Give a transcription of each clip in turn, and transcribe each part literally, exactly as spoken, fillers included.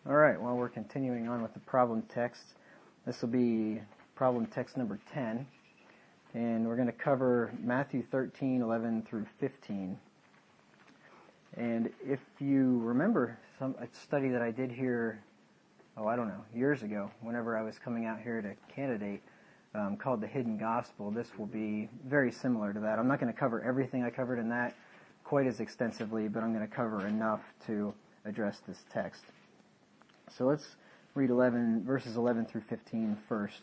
All right, well, we're continuing on with the problem text. This will be problem text number ten, and we're going to cover Matthew thirteen, eleven through fifteen. And if you remember some a study that I did here, oh, I don't know, years ago, whenever I was coming out here to candidate, um, called The Hidden Gospel, this will be very similar to that. I'm not going to cover everything I covered in that quite as extensively, but I'm going to cover enough to address this text. So let's read eleven, verses eleven through fifteen first.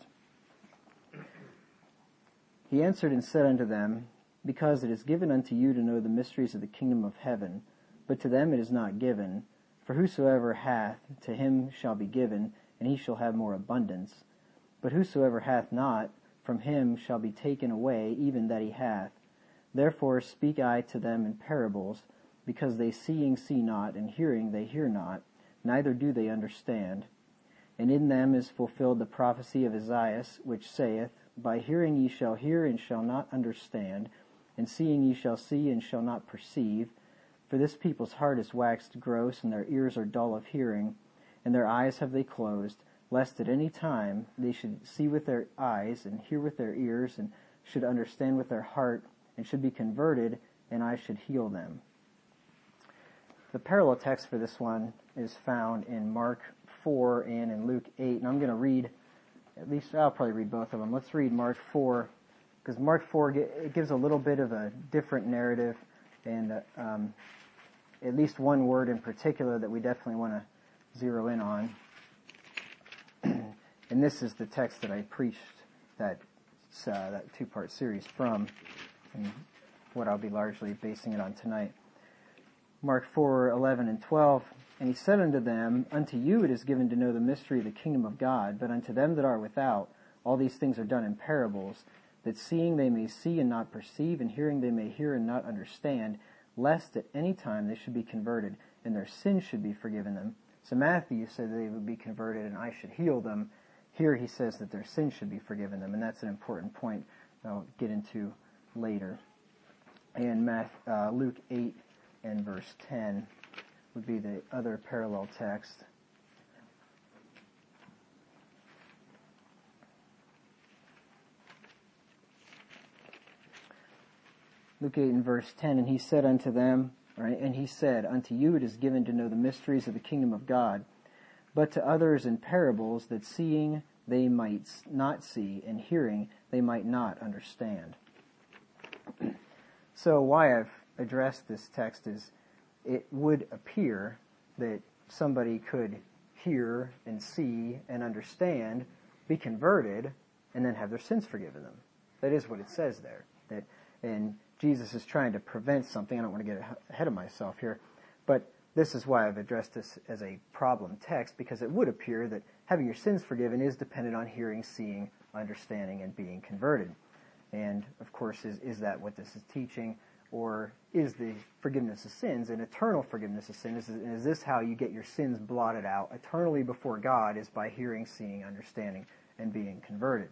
He answered and said unto them, Because it is given unto you to know the mysteries of the kingdom of heaven, but to them it is not given. For whosoever hath, to him shall be given, and he shall have more abundance. But whosoever hath not, from him shall be taken away even that he hath. Therefore speak I to them in parables, because they seeing see not, and hearing they hear not, neither do they understand. And in them is fulfilled the prophecy of Isaiah, which saith, By hearing ye shall hear, and shall not understand, and seeing ye shall see, and shall not perceive. For this people's heart is waxed gross, and their ears are dull of hearing, and their eyes have they closed, lest at any time they should see with their eyes, and hear with their ears, and should understand with their heart, and should be converted, and I should heal them. The parallel text for this one is found in Mark four and in Luke eight, and I'm going to read, at least I'll probably read both of them. Let's read Mark four, because Mark four it gives a little bit of a different narrative, and um, at least one word in particular that we definitely want to zero in on. And this is the text that I preached that uh, that two-part series from, and what I'll be largely basing it on tonight. Mark four, eleven and twelve, And he said unto them, Unto you it is given to know the mystery of the kingdom of God, but unto them that are without, all these things are done in parables, that seeing they may see and not perceive, and hearing they may hear and not understand, lest at any time they should be converted, and their sins should be forgiven them. So Matthew said they would be converted and I should heal them. Here he says that their sins should be forgiven them, and that's an important point I'll get into later. And Matthew, uh, Luke eight and verse ten would be the other parallel text. Luke eight and verse ten, And he said unto them, right, and he said, Unto you it is given to know the mysteries of the kingdom of God, but to others in parables, that seeing they might not see, and hearing they might not understand. So why I've addressed this text is it would appear that somebody could hear and see and understand, be converted, and then have their sins forgiven them. That is what it says there. That, and Jesus is trying to prevent something. I don't want to get ahead of myself here, but this is why I've addressed this as a problem text, because it would appear that having your sins forgiven is dependent on hearing, seeing, understanding, and being converted. And, of course, is, is that what this is teaching? Or is the forgiveness of sins an eternal forgiveness of sins? Is, is this how you get your sins blotted out eternally before God, is by hearing, seeing, understanding, and being converted?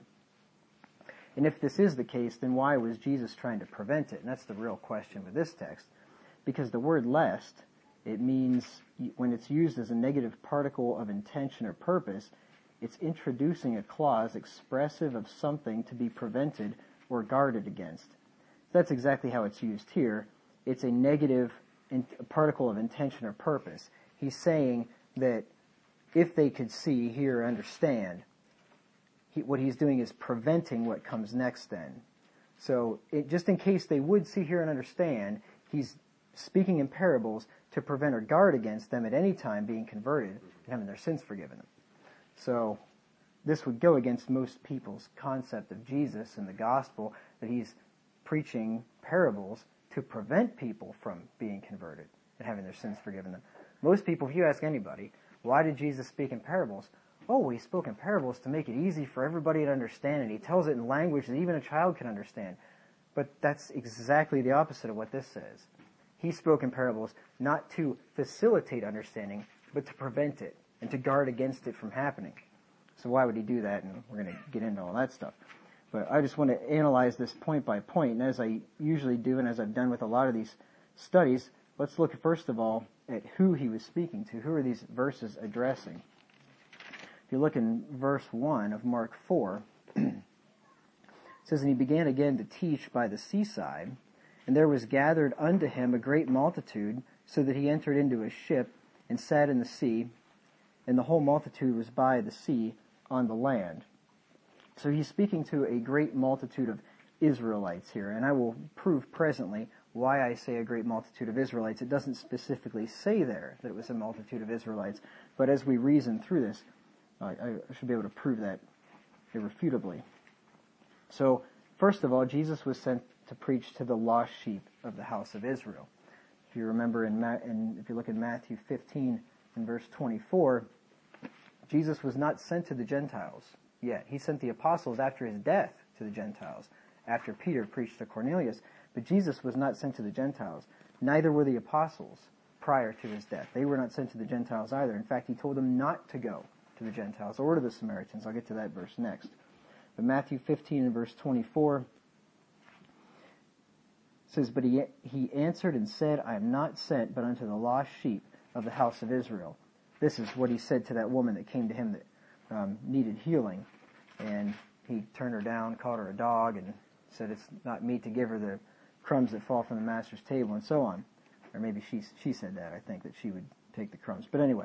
And if this is the case, then why was Jesus trying to prevent it? And that's the real question with this text. Because the word lest, it means, when it's used as a negative particle of intention or purpose, it's introducing a clause expressive of something to be prevented or guarded against. That's exactly how it's used here. It's a negative in, a particle of intention or purpose. He's saying that if they could see, hear, understand, he, what he's doing is preventing what comes next then. So it, just in case they would see, hear, and understand, he's speaking in parables to prevent or guard against them at any time being converted and having their sins forgiven them. So this would go against most people's concept of Jesus and the gospel, that he's preaching parables to prevent people from being converted and having their sins forgiven them. Most people, if you ask anybody, why did Jesus speak in parables? Oh, he spoke in parables to make it easy for everybody to understand, and he tells it in language that even a child can understand. But that's exactly the opposite of what this says. He spoke in parables not to facilitate understanding, but to prevent it and to guard against it from happening. So why would he do that? And we're going to get into all that stuff. But I just want to analyze this point by point, and as I usually do, and as I've done with a lot of these studies, let's look first of all at who he was speaking to. Who are these verses addressing? If you look in verse one of Mark four, it says, "And he began again to teach by the seaside, and there was gathered unto him a great multitude, so that he entered into a ship and sat in the sea, and the whole multitude was by the sea on the land." So he's speaking to a great multitude of Israelites here, and I will prove presently why I say a great multitude of Israelites. It doesn't specifically say there that it was a multitude of Israelites, but as we reason through this, I, I should be able to prove that irrefutably. So, first of all, Jesus was sent to preach to the lost sheep of the house of Israel. If you remember, in, Ma- in if you look at Matthew fifteen and verse twenty-four, Jesus was not sent to the Gentiles yet. He sent the apostles after his death to the Gentiles, after Peter preached to Cornelius. But Jesus was not sent to the Gentiles. Neither were the apostles prior to his death. They were not sent to the Gentiles either. In fact, he told them not to go to the Gentiles or to the Samaritans. I'll get to that verse next. But Matthew fifteen and verse twenty-four says, "But he, he answered and said, I am not sent but unto the lost sheep of the house of Israel." This is what he said to that woman that came to him that um, needed healing. And he turned her down, called her a dog, and said it's not meet to give her the crumbs that fall from the master's table, and so on. Or maybe she she said that, I think, that she would take the crumbs. But anyway,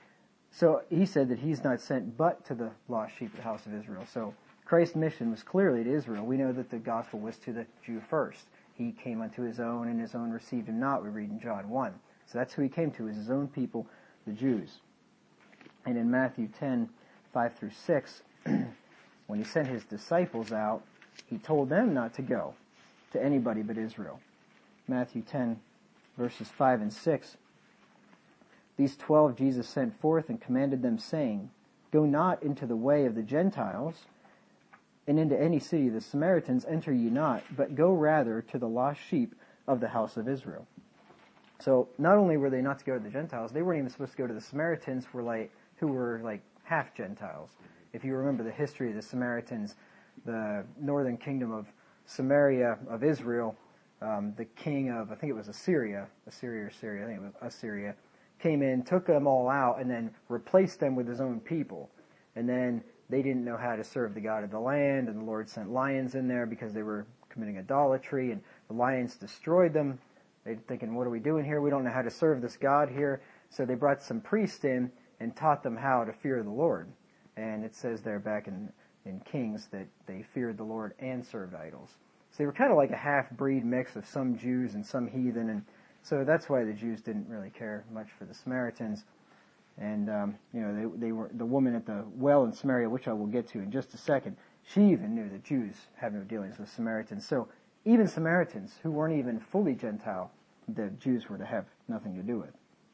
so he said that he's not sent but to the lost sheep of the house of Israel. So Christ's mission was clearly to Israel. We know that the gospel was to the Jew first. He came unto his own, and his own received him not, we read in John one. So that's who he came to, is his own people, the Jews. And in Matthew ten, five through six, when he sent his disciples out, he told them not to go to anybody but Israel. Matthew ten, verses five and six. "These twelve Jesus sent forth and commanded them, saying, Go not into the way of the Gentiles, and into any city of the Samaritans enter ye not, but go rather to the lost sheep of the house of Israel." So not only were they not to go to the Gentiles, they weren't even supposed to go to the Samaritans, were like who were like half Gentiles. If you remember the history of the Samaritans, the northern kingdom of Samaria of Israel, um, the king of, I think it was Assyria, Assyria or Syria, I think it was Assyria, came in, took them all out, and then replaced them with his own people. And then they didn't know how to serve the God of the land, and the Lord sent lions in there because they were committing idolatry, and the lions destroyed them. They're thinking, what are we doing here? We don't know how to serve this God here. So they brought some priests in and taught them how to fear the Lord. And it says there back in in Kings that they feared the Lord and served idols. So they were kind of like a half-breed mix of some Jews and some heathen, and so that's why the Jews didn't really care much for the Samaritans. And um, you know, they they were the woman at the well in Samaria, which I will get to in just a second. She even knew that Jews have no dealings with Samaritans. So even Samaritans who weren't even fully Gentile, the Jews were to have nothing to do with.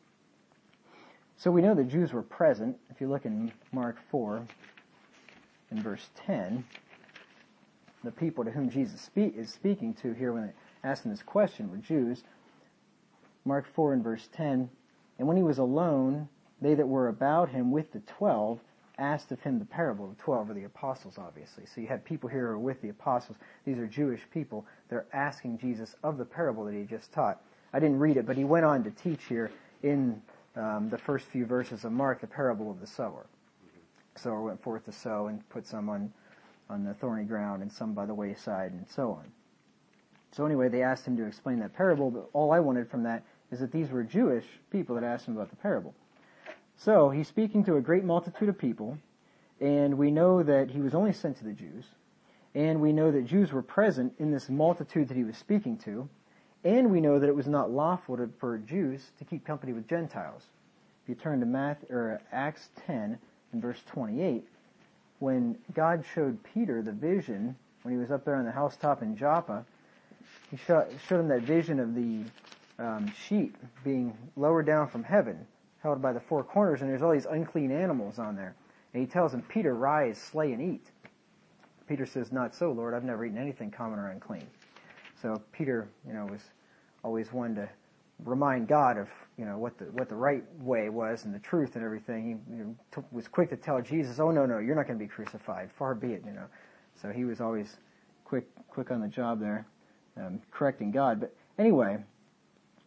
So we know the Jews were present. If you look in Mark four, in verse ten, the people to whom Jesus speak, is speaking to here when they asked him this question were Jews. Mark four and verse ten, "And when he was alone, they that were about him with the twelve asked of him the parable." The twelve are the apostles, obviously. So you have people here who are with the apostles. These are Jewish people. They're asking Jesus of the parable that he just taught. I didn't read it, but he went on to teach here in um, the first few verses of Mark the parable of the sower. Sower went forth to sow and put some on, on the thorny ground and some by the wayside and so on. So anyway, they asked him to explain that parable, but all I wanted from that is that these were Jewish people that asked him about the parable. So he's speaking to a great multitude of people, and we know that he was only sent to the Jews, and we know that Jews were present in this multitude that he was speaking to, and we know that it was not lawful to, for Jews to keep company with Gentiles. If you turn to Matthew, or Acts ten, in verse twenty-eight, when God showed Peter the vision, when he was up there on the housetop in Joppa, he showed, showed him that vision of the um, sheep being lowered down from heaven, held by the four corners, and there's all these unclean animals on there. And he tells him, Peter, rise, slay, and eat. Peter says, not so, Lord, I've never eaten anything common or unclean. So Peter, you know, was always one to remind God of, you know, what the what the right way was and the truth and everything. He, you know, t- was quick to tell Jesus, oh, no, no, you're not going to be crucified. Far be it, you know. So he was always quick quick on the job there, um, correcting God. But anyway,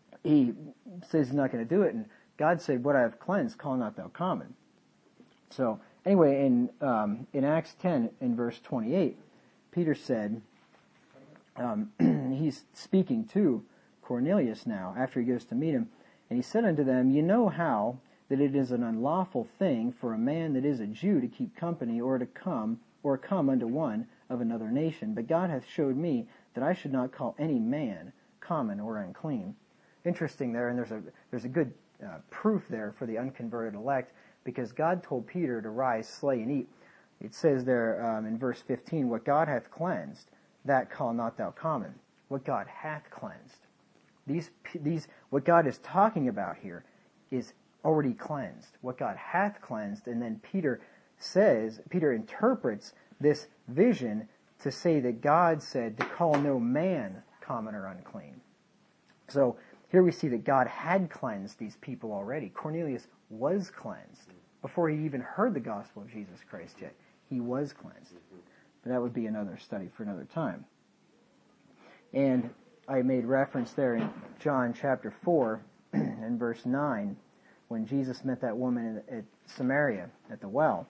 he says he's not going to do it, and God said, what I have cleansed, call not thou common. So, anyway, in um, in Acts ten, in verse twenty-eight, Peter said, um, he's speaking to Cornelius now, after he goes to meet him, and he said unto them, you know how that it is an unlawful thing for a man that is a Jew to keep company or to come, or come unto one of another nation, but God hath showed me that I should not call any man common or unclean. Interesting there, and there's a there's a good uh, proof there for the unconverted elect, because God told Peter to rise, slay, and eat. It says there um, in verse fifteen, what God hath cleansed, that call not thou common. What God hath cleansed. These these what God is talking about here is already cleansed. What God hath cleansed, and then Peter says, Peter interprets this vision to say that God said to call no man common or unclean. So here we see that God had cleansed these people already. Cornelius was cleansed before he even heard the gospel of Jesus Christ yet. He was cleansed. But that would be another study for another time. And I made reference there in John chapter four and verse nine when Jesus met that woman at Samaria at the well.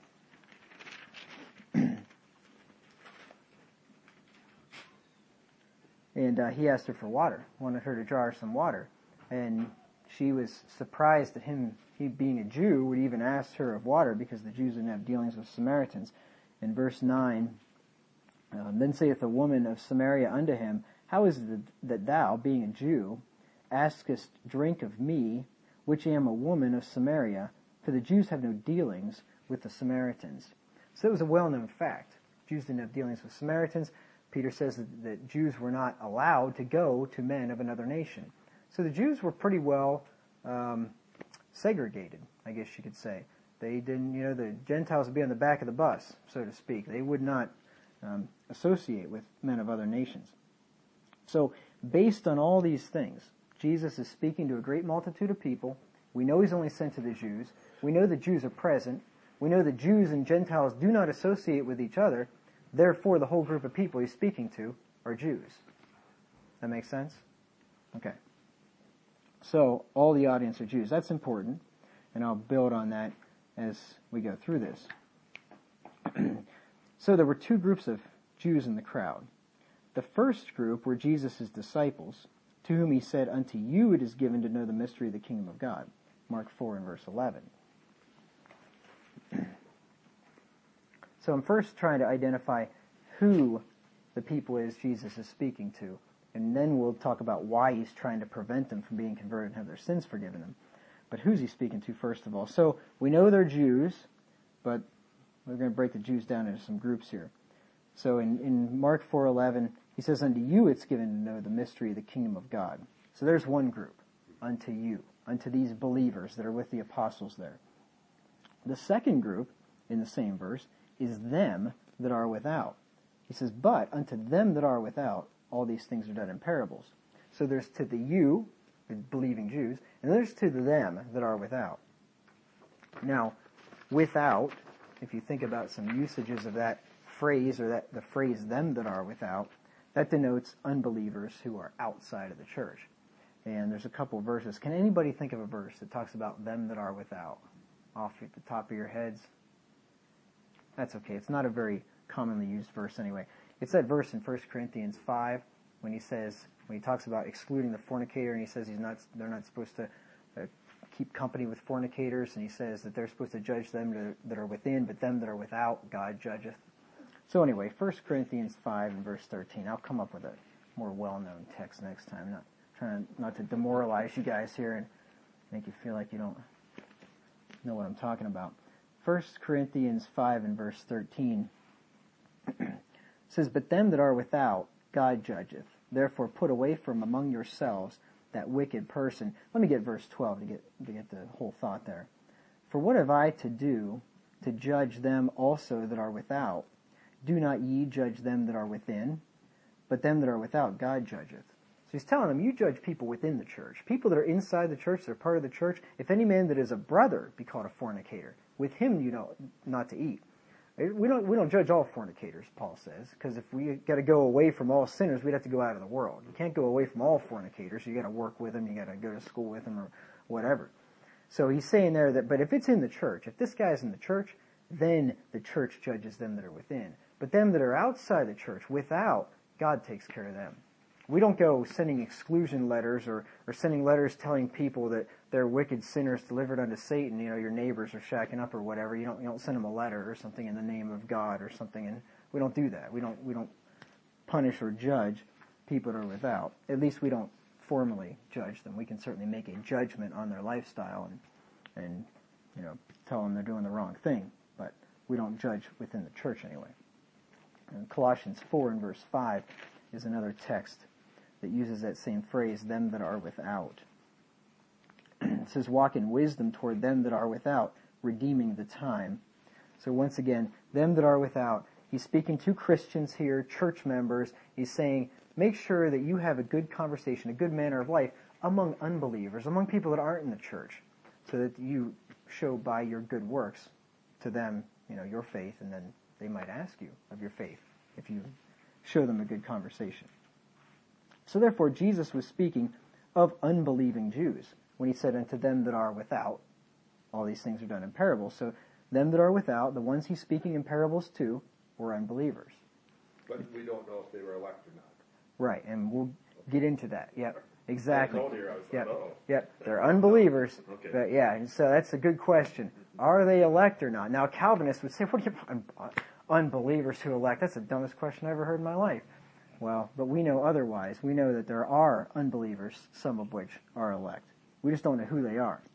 And uh, he asked her for water, wanted her to draw her some water. And she was surprised that him, he being a Jew, would even ask her of water, because the Jews didn't have dealings with Samaritans. In verse nine, um, then saith the woman of Samaria unto him, how is it that thou, being a Jew, askest drink of me, which am a woman of Samaria? For the Jews have no dealings with the Samaritans. So it was a well-known fact. Jews didn't have dealings with Samaritans. Peter says that, that Jews were not allowed to go to men of another nation. So the Jews were pretty well um, segregated, I guess you could say. They didn't, you know, the Gentiles would be on the back of the bus, so to speak. They would not um, associate with men of other nations. So, based on all these things, Jesus is speaking to a great multitude of people. We know he's only sent to the Jews. We know the Jews are present. We know that Jews and Gentiles do not associate with each other. Therefore, the whole group of people he's speaking to are Jews. That makes sense? Okay. So, all the audience are Jews. That's important, and I'll build on that as we go through this. So, there were two groups of Jews in the crowd. The first group were Jesus' disciples, to whom he said, unto you it is given to know the mystery of the kingdom of God. Mark four and verse eleven. So I'm first trying to identify who the people is Jesus is speaking to, and then we'll talk about why he's trying to prevent them from being converted and have their sins forgiven them. But who's he speaking to first of all? So we know they're Jews, but we're going to break the Jews down into some groups here. So in, in Mark four eleven, he says, unto you it's given to know the mystery of the kingdom of God. So there's one group, unto you, unto these believers that are with the apostles there. The second group, in the same verse, is them that are without. He says, but unto them that are without, all these things are done in parables. So there's to the you, the believing Jews, and there's to the them that are without. Now, without, if you think about some usages of that phrase, or that the phrase them that are without, that denotes unbelievers who are outside of the church. And there's a couple verses. Can anybody think of a verse that talks about them that are without? Off at the top of your heads? That's okay. It's not a very commonly used verse anyway. It's that verse in First Corinthians five when he says, when he talks about excluding the fornicator, and he says he's not, they're not supposed to uh, keep company with fornicators, and he says that they're supposed to judge them to, that are within, but them that are without, God judgeth. So anyway, First Corinthians five and verse thirteen. I'll come up with a more well-known text next time. I'm not trying to, not to demoralize you guys here and make you feel like you don't know what I'm talking about. First Corinthians five and verse thirteen says, but them that are without, God judgeth. Therefore put away from among yourselves that wicked person. Let me get verse twelve to get to get the whole thought there. For what have I to do to judge them also that are without? Do not ye judge them that are within, but them that are without God judgeth. So he's telling them, you judge people within the church. People that are inside the church, that are part of the church. If any man that is a brother be called a fornicator, with him you know not to eat. We don't we don't judge all fornicators, Paul says, because if we got to go away from all sinners, we'd have to go out of the world. You can't go away from all fornicators. You got to work with them. You got to go to school with them or whatever. So he's saying there that, but if it's in the church, if this guy's in the church, then the church judges them that are within. But them that are outside the church, without, God takes care of them. We don't go sending exclusion letters or, or sending letters telling people that they're wicked sinners delivered unto Satan. You know, your neighbors are shacking up or whatever. You don't you don't send them a letter or something in the name of God or something. And we don't do that. We don't we don't punish or judge people that are without. At least we don't formally judge them. We can certainly make a judgment on their lifestyle and and you know tell them they're doing the wrong thing. But we don't judge within the church anyway. And Colossians four and verse five is another text that uses that same phrase, them that are without. It says, walk in wisdom toward them that are without, redeeming the time. So once again, them that are without, he's speaking to Christians here, church members. He's saying, make sure that you have a good conversation, a good manner of life among unbelievers, among people that aren't in the church, so that you show by your good works to them, you know, your faith, and then they might ask you of your faith if you show them a good conversation. So therefore, Jesus was speaking of unbelieving Jews when he said, unto them that are without, all these things are done in parables. So them that are without, the ones he's speaking in parables to, were unbelievers. But we don't know if they were elect or not. Right, and we'll get into that. Yep, exactly. Here, I was yep, like, uh-oh. yep, they're unbelievers. Okay. But yeah, and so that's a good question. Are they elect or not? Now, Calvinists would say, what do you un- unbelievers who elect? That's the dumbest question I ever heard in my life. Well, but we know otherwise. We know that there are unbelievers, some of which are elect. We just don't know who they are.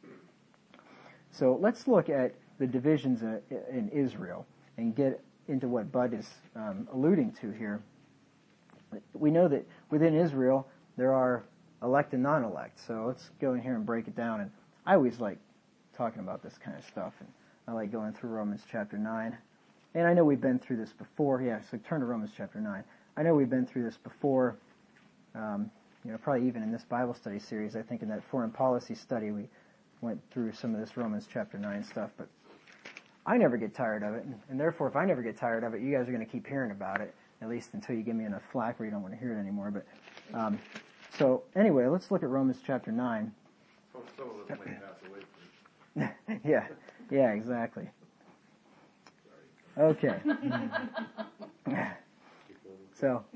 So let's look at the divisions in Israel and get into what Bud is um, alluding to here. We know that within Israel there are elect and non-elect. So let's go in here and break it down. And I always like talking about this kind of stuff. And I like going through Romans chapter nine. And I know we've been through this before. Yeah, so turn to Romans chapter nine. I know we've been through this before, um, you know, probably even in this Bible study series. I think in that foreign policy study we went through some of this Romans chapter nine stuff, but I never get tired of it, and, and therefore if I never get tired of it, you guys are going to keep hearing about it, at least until you give me enough flack where you don't want to hear it anymore. But um, so anyway, let's look at Romans chapter nine. Some of them may pass away. yeah, yeah, exactly. Okay. So,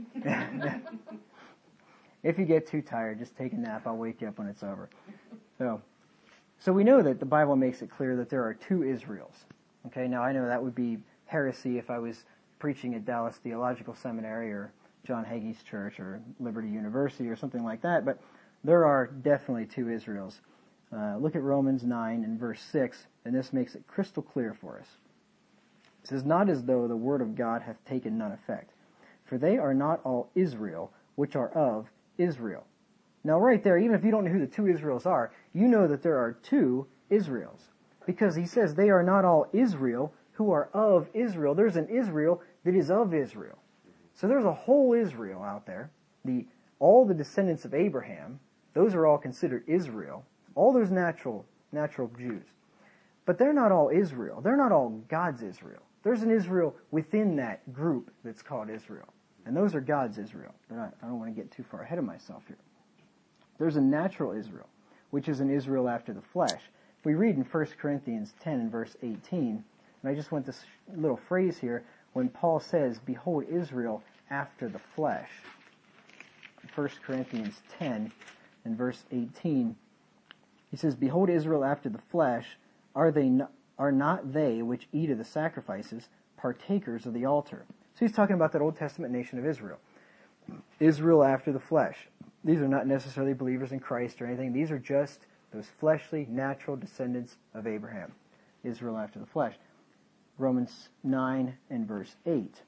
if you get too tired, just take a nap. I'll wake you up when it's over. So, so we know that the Bible makes it clear that there are two Israels. Okay, now I know that would be heresy if I was preaching at Dallas Theological Seminary or John Hagee's church or Liberty University or something like that, but there are definitely two Israels. Uh, look at Romans nine and verse six, and this makes it crystal clear for us. It says, not as though the word of God hath taken none effect. For they are not all Israel, which are of Israel. Now right there, even if you don't know who the two Israels are, you know that there are two Israels. Because he says they are not all Israel who are of Israel. There's an Israel that is of Israel. So there's a whole Israel out there. The all the descendants of Abraham, those are all considered Israel. All those natural natural Jews. But they're not all Israel. They're not all God's Israel. There's an Israel within that group that's called Israel. And those are God's Israel. Not, I don't want to get too far ahead of myself here. There's a natural Israel, which is an Israel after the flesh. We read in First Corinthians ten and verse eighteen, and I just want this little phrase here, when Paul says, behold Israel after the flesh. First Corinthians ten and verse eighteen, he says, behold Israel after the flesh, are they not, are not they which eat of the sacrifices partakers of the altar? So he's talking about that Old Testament nation of Israel. Israel after the flesh. These are not necessarily believers in Christ or anything. These are just those fleshly, natural descendants of Abraham. Israel after the flesh. Romans nine and verse eight.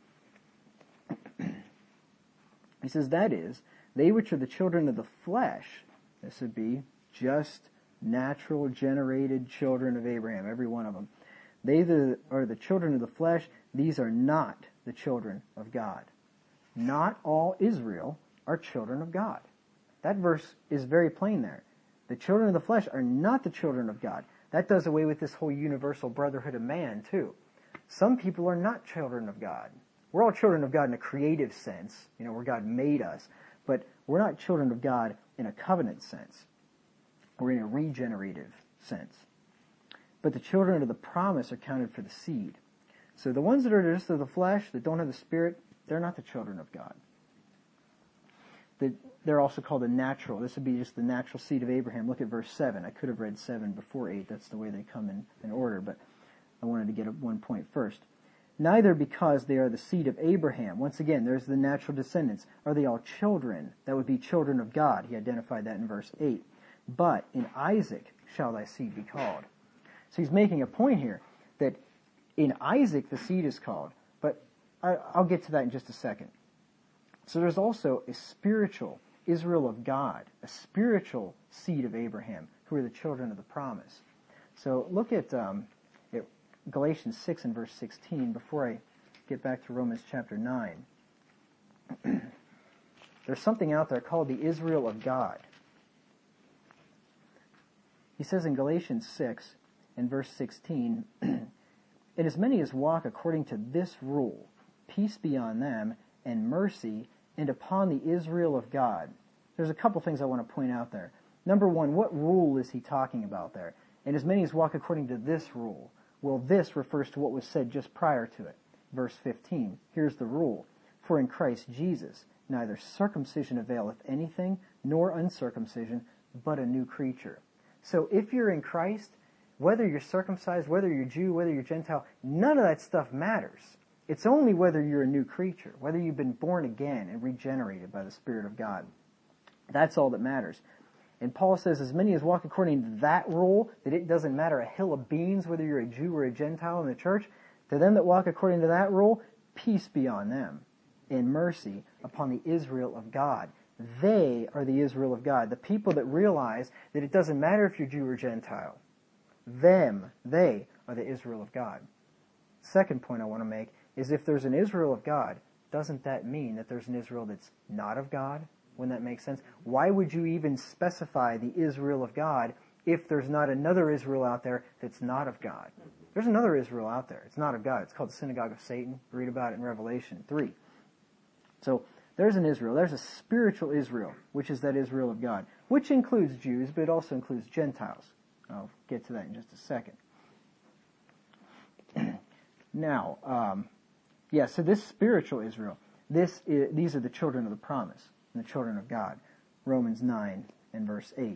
He says, that is, they which are the children of the flesh, this would be just natural generated children of Abraham, every one of them. They that are the children of the flesh, these are not the children of God. Not all Israel are children of God. That verse is very plain there. The children of the flesh are not the children of God. That does away with this whole universal brotherhood of man, too. some people are not children of God. We're all children of God in a creative sense, you know, where God made us, but we're not children of God in a covenant sense. We're in a regenerative sense. But the children of the promise are counted for the seed. So the ones that are just of the flesh, that don't have the Spirit, they're not the children of God. The, they're also called the natural. This would be just the natural seed of Abraham. Look at verse seven. I could have read seven before eight. That's the way they come in, in order, but I wanted to get up one point first. Neither because they are the seed of Abraham. Once again, there's the natural descendants. Are they all children? That would be children of God. He identified that in verse eight. But in Isaac shall thy seed be called. So he's making a point here that in Isaac the seed is called. But I, I'll get to that in just a second. So there's also a spiritual Israel of God, a spiritual seed of Abraham, who are the children of the promise. So look at, um, at Galatians six and verse sixteen before I get back to Romans chapter nine. There's something out there called the Israel of God. He says in Galatians six and verse sixteen, and as many as walk according to this rule, peace be on them, and mercy, and upon the Israel of God. There's a couple things I want to point out there. Number one, what rule is he talking about there? And as many as walk according to this rule. Well, this refers to what was said just prior to it. Verse fifteen, here's the rule. For in Christ Jesus, neither circumcision availeth anything, nor uncircumcision, but a new creature. So if you're in Christ, whether you're circumcised, whether you're Jew, whether you're Gentile, none of that stuff matters. It's only whether you're a new creature, whether you've been born again and regenerated by the Spirit of God. That's all that matters. And Paul says, as many as walk according to that rule, that it doesn't matter a hill of beans whether you're a Jew or a Gentile in the church, to them that walk according to that rule, peace be on them, and mercy upon the Israel of God. They are the Israel of God, the people that realize that it doesn't matter if you're Jew or Gentile. Them, they are the Israel of God. Second point I want to make is if there's an Israel of God, doesn't that mean that there's an Israel that's not of God? Wouldn't that make sense? Why would you even specify the Israel of God if there's not another Israel out there that's not of God? There's another Israel out there. It's not of God. It's called the synagogue of Satan. Read about it in Revelation three. So there's an Israel. There's a spiritual Israel, which is that Israel of God, which includes Jews, but it also includes Gentiles. I'll get to that in just a second. Now, um, yeah, so this spiritual Israel, this is, these are the children of the promise, and the children of God. Romans nine and verse eight.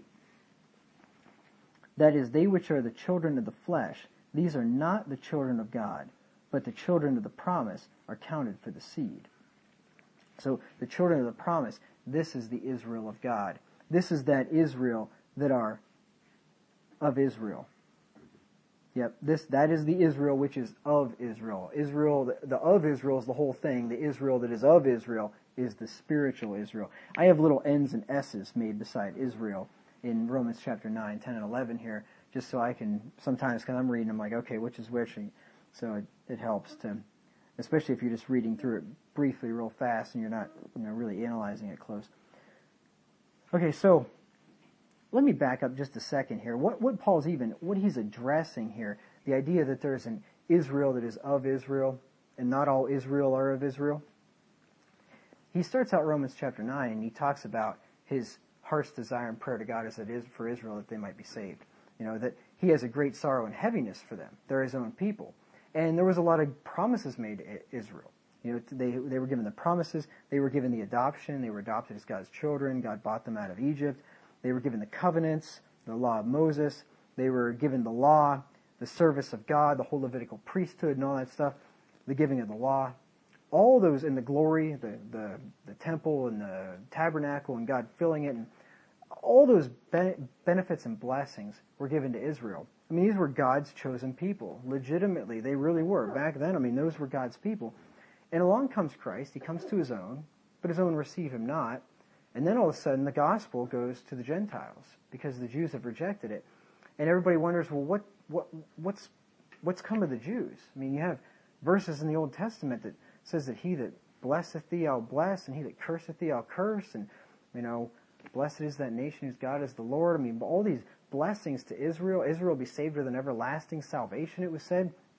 That is, they which are the children of the flesh, these are not the children of God, but the children of the promise are counted for the seed. So the children of the promise, this is the Israel of God. This is that Israel that are of Israel. Yep, this that is the Israel which is of Israel. Israel, the, the of Israel is the whole thing. The Israel that is of Israel is the spiritual Israel. I have little N's and S's made beside Israel in Romans chapter nine, ten, and eleven here, just so I can, sometimes because I'm reading, I'm like, okay, which is which? So it, it helps to, especially if you're just reading through it briefly real fast and you're not, you know, really analyzing it close. Okay, so let me back up just a second here. What, what Paul's even, what he's addressing here, the idea that there's an Israel that is of Israel, and not all Israel are of Israel. He starts out Romans chapter nine, and he talks about his heart's desire and prayer to God as it is for Israel that they might be saved. You know, that he has a great sorrow and heaviness for them. They're his own people. And there was a lot of promises made to Israel. You know, they, they were given the promises, they were given the adoption, they were adopted as God's children, God bought them out of Egypt. They were given the covenants, the law of Moses. They were given the law, the service of God, the whole Levitical priesthood and all that stuff, the giving of the law. All those in the glory, the, the, the temple and the tabernacle and God filling it, and all those ben- benefits and blessings were given to Israel. I mean, these were God's chosen people. Legitimately, they really were. Back then, I mean, those were God's people. And along comes Christ. He comes to his own, but his own receive him not. And then all of a sudden the gospel goes to the Gentiles because the Jews have rejected it. And everybody wonders, well, what, what, what's, what's come of the Jews? I mean, you have verses in the Old Testament that says that he that blesseth thee I'll bless, and he that curseth thee I'll curse, and, you know, blessed is that nation whose God is the Lord. I mean, all these blessings to Israel. Israel will be saved with an everlasting salvation, it was said.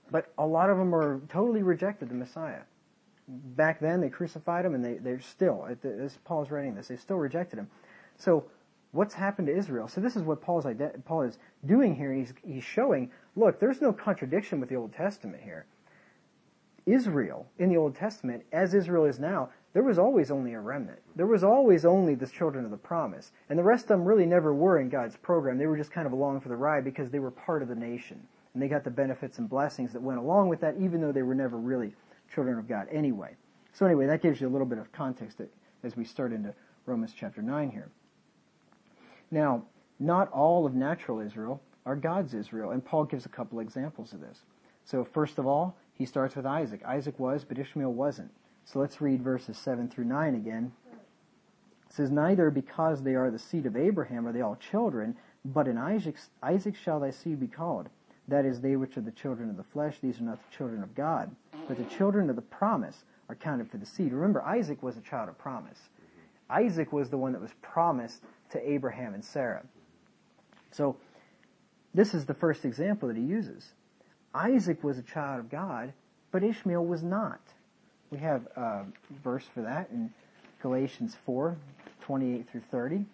But a lot of them are totally rejected the Messiah. Back then, they crucified him, and they, they're still, as Paul's writing this, they still rejected him. So, what's happened to Israel? So this is what Paul's Paul is doing here. He's, he's showing, look, there's no contradiction with the Old Testament here. Israel, in the Old Testament, as Israel is now, there was always only a remnant. There was always only the children of the promise. And the rest of them really never were in God's program. They were just kind of along for the ride because they were part of the nation. And they got the benefits and blessings that went along with that, even though they were never really children of God anyway. So anyway, that gives you a little bit of context as we start into Romans chapter nine here. Now, not all of natural Israel are God's Israel, and Paul gives a couple examples of this. So first of all, he starts with Isaac. Isaac was, but Ishmael wasn't. So let's read verses seven through nine again. It says, neither because they are the seed of Abraham are they all children, but in Isaac, Isaac shall thy seed be called. That is, they which are the children of the flesh, these are not the children of God. But the children of the promise are counted for the seed. Remember, Isaac was a child of promise. Isaac was the one that was promised to Abraham and Sarah. So, this is the first example that he uses. Isaac was a child of God, but Ishmael was not. We have a verse for that in Galatians four, twenty-eight through thirty.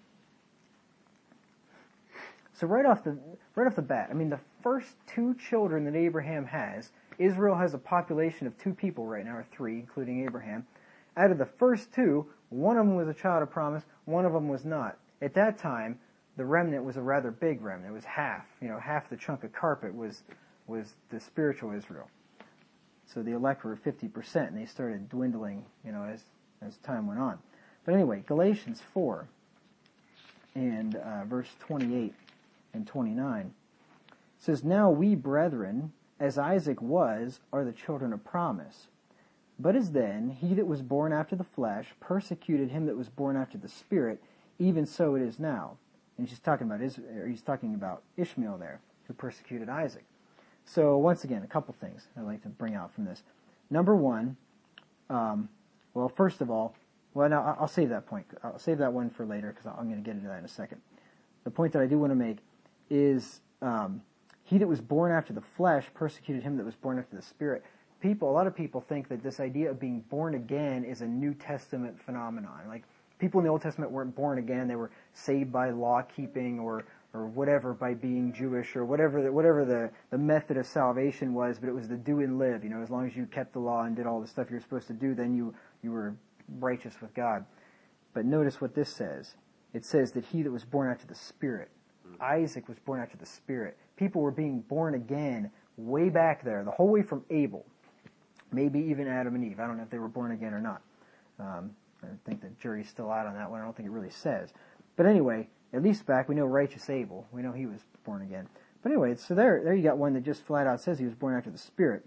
So right off the right off the bat, I mean, the first two children that Abraham has, Israel has a population of two people right now, or three, including Abraham. Out of the first two, one of them was a child of promise, one of them was not. At that time, the remnant was a rather big remnant. It was half, you know, half the chunk of carpet was was the spiritual Israel. So the elect were fifty percent, and they started dwindling, you know, as as time went on. But anyway, Galatians four and uh, verse twenty-eight and twenty-nine says, now we, brethren, as Isaac was, are the children of promise. But as then, he that was born after the flesh persecuted him that was born after the Spirit, even so it is now. And he's talking about Israel, he's talking about Ishmael there, who persecuted Isaac. So once again, a couple things I'd like to bring out from this. Number one, um, well, first of all, well, now I'll save that point. I'll save that one for later because I'm going to get into that in a second. The point that I do want to make is um, he that was born after the flesh persecuted him that was born after the Spirit. People, a lot of people think that this idea of being born again is a New Testament phenomenon. Like, people in the Old Testament weren't born again; they were saved by law keeping or or whatever, by being Jewish or whatever the, whatever the, the method of salvation was. But it was the do and live. You know, as long as you kept the law and did all the stuff you were supposed to do, then you you were righteous with God. But notice what this says. It says that he that was born after the Spirit, Isaac was born after the Spirit. People were being born again way back there, the whole way from Abel. Maybe even Adam and Eve. I don't know if they were born again or not. Um, I think the jury's still out on that one. I don't think it really says. But anyway, at least back, we know righteous Abel. We know he was born again. But anyway, so there there you got one that just flat out says he was born after the Spirit.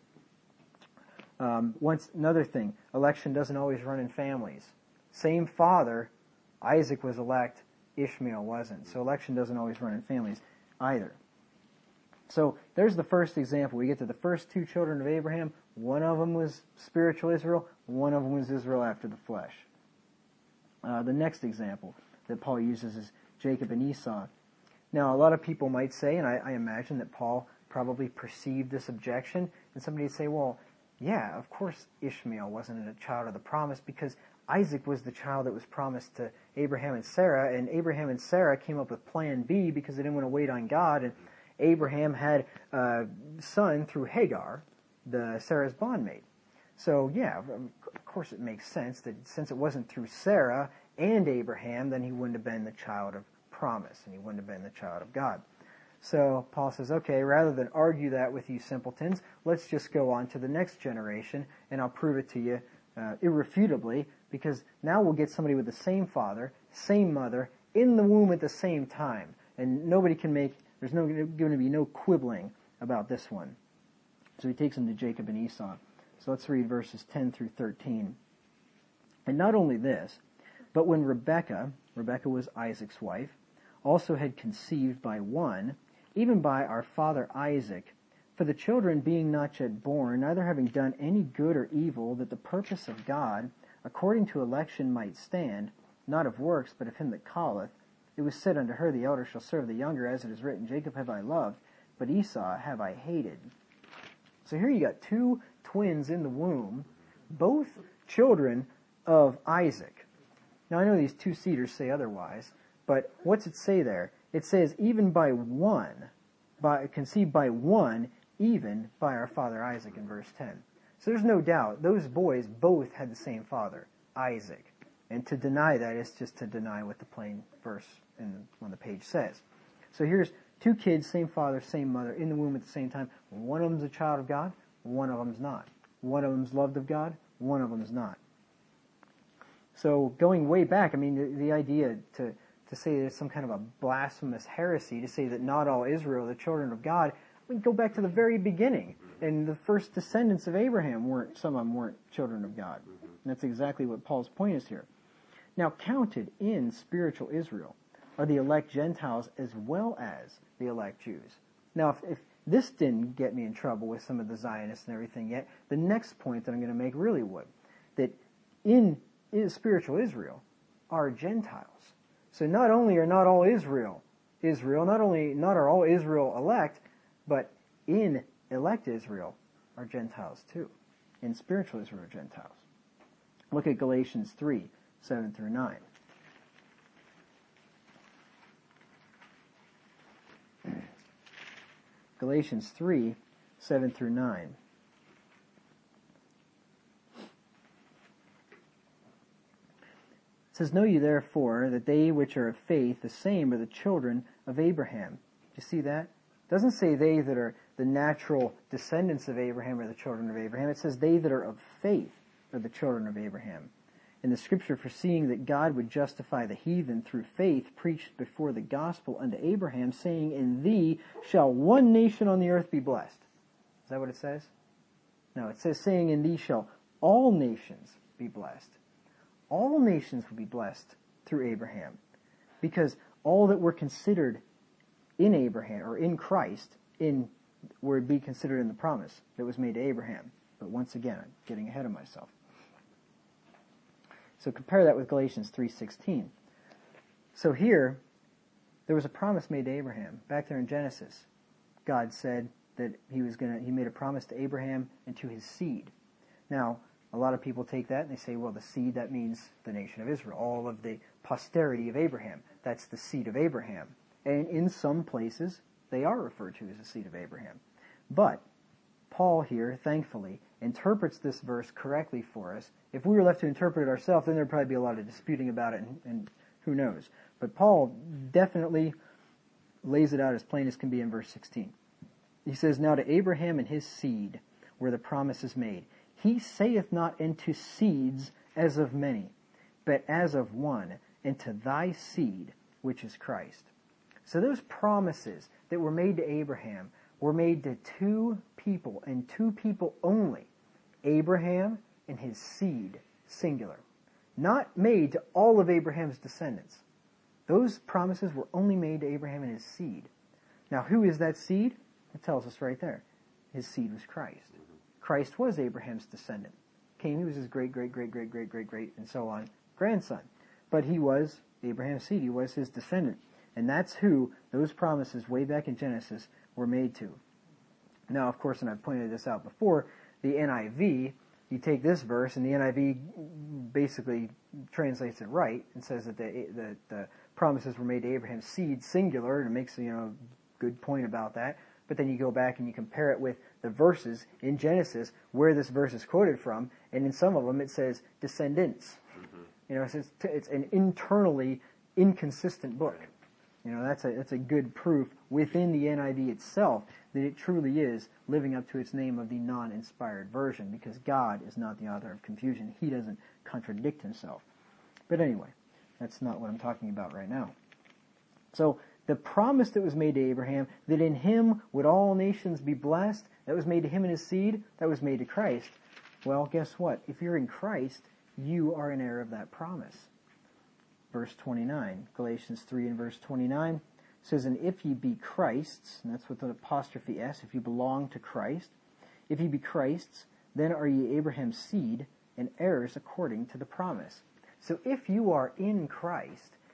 Um, once Another thing, election doesn't always run in families. Same father, Isaac was elect, Ishmael wasn't. So election doesn't always run in families either. So there's the first example. We get to the first two children of Abraham. One of them was spiritual Israel. One of them was Israel after the flesh. Uh, the next example that Paul uses is Jacob and Esau. Now, a lot of people might say, and I, I imagine that Paul probably perceived this objection, and somebody would say, well, yeah, of course Ishmael wasn't a child of the promise because Isaac was the child that was promised to Abraham and Sarah, and Abraham and Sarah came up with plan B because they didn't want to wait on God, and Abraham had a son through Hagar, the Sarah's bondmaid. So, yeah, of course it makes sense that since it wasn't through Sarah and Abraham, then he wouldn't have been the child of promise, and he wouldn't have been the child of God. So Paul says, okay, rather than argue that with you simpletons, let's just go on to the next generation, and I'll prove it to you uh, irrefutably, because now we'll get somebody with the same father, same mother, in the womb at the same time. And nobody can make, there's no going to be no quibbling about this one. So he takes them to Jacob and Esau. So let's read verses ten through thirteen. And not only this, but when Rebekah, Rebekah was Isaac's wife, also had conceived by one, even by our father Isaac, for the children being not yet born, neither having done any good or evil, that the purpose of God, according to election, might stand, not of works, but of him that calleth, it was said unto her, the elder shall serve the younger, as it is written, Jacob have I loved, but Esau have I hated. So here you got two twins in the womb, both children of Isaac. Now I know these two-seaters say otherwise, but what's it say there? It says, even by one, by, conceived by one, even by our father Isaac in verse ten. So there's no doubt, those boys both had the same father, Isaac. And to deny that is just to deny what the plain verse in, on the page says. So here's two kids, same father, same mother, in the womb at the same time. One of them's a child of God, one of them's not. One of them's loved of God, one of them's not. So going way back, I mean, the, the idea to, to say there's some kind of a blasphemous heresy to say that not all Israel are the children of God, we can go back to the very beginning. And the first descendants of Abraham weren't, some of them weren't children of God. And that's exactly what Paul's point is here. Now, counted in spiritual Israel are the elect Gentiles as well as the elect Jews. Now, if, if this didn't get me in trouble with some of the Zionists and everything yet, the next point that I'm going to make really would. That in, in spiritual Israel are Gentiles. So not only are not all Israel Israel, not only not are all Israel elect, but in elect Israel are Gentiles too. In spiritual Israel are Gentiles. Look at Galatians three, seven through nine. Galatians three, seven through nine. It says, know ye therefore that they which are of faith, the same are the children of Abraham. Do you see that? It doesn't say they that are the natural descendants of Abraham are the children of Abraham. It says they that are of faith are the children of Abraham. And the scripture, foreseeing that God would justify the heathen through faith, preached before the gospel unto Abraham, saying, in thee shall one nation on the earth be blessed. Is that what it says? No, it says, saying, in thee shall all nations be blessed. All nations will be blessed through Abraham, because all that were considered in Abraham, or in Christ, in were be considered in the promise that was made to Abraham. But once again, I'm getting ahead of myself. So compare that with Galatians three sixteen. So here, there was a promise made to Abraham. Back there in Genesis, God said that he was gonna, he made a promise to Abraham and to his seed. Now, a lot of people take that and they say, well, the seed, that means the nation of Israel. All of the posterity of Abraham. That's the seed of Abraham. And in some places, they are referred to as the seed of Abraham. But Paul here, thankfully, interprets this verse correctly for us. If we were left to interpret it ourselves, then there'd probably be a lot of disputing about it, and, and who knows. But Paul definitely lays it out as plain as can be in verse sixteen. He says, now to Abraham and his seed, where the promise is made, he saith not unto seeds as of many, but as of one, and to thy seed, which is Christ. So those promises that were made to Abraham were made to two people, and two people only. Abraham and his seed, singular. Not made to all of Abraham's descendants. Those promises were only made to Abraham and his seed. Now, who is that seed? It tells us right there. His seed was Christ. Christ was Abraham's descendant. Cain, he was his great, great, great, great, great, great, great, and so on, grandson. But he was Abraham's seed. He was his descendant. And that's who those promises way back in Genesis were made to. Now, of course, and I've pointed this out before, the N I V, you take this verse, and the N I V basically translates it right and says that the, the, the promises were made to Abraham's seed, singular, and it makes, you know, a good point about that. But then you go back and you compare it with the verses in Genesis where this verse is quoted from, and in some of them it says descendants. Mm-hmm. You know, it's, it's an internally inconsistent book. You know, that's a that's a good proof within the N I V itself that it truly is living up to its name of the non-inspired version, because God is not the author of confusion. He doesn't contradict himself. But anyway, that's not what I'm talking about right now. So the promise that was made to Abraham, that in him would all nations be blessed, that was made to him and his seed, that was made to Christ. Well, guess what? If you're in Christ, you are an heir of that promise. Verse twenty-nine, Galatians three and verse twenty-nine says, and if ye be Christ's, and that's with an apostrophe S, if you belong to Christ, if ye be Christ's, then are ye Abraham's seed and heirs according to the promise. So if you are in Christ,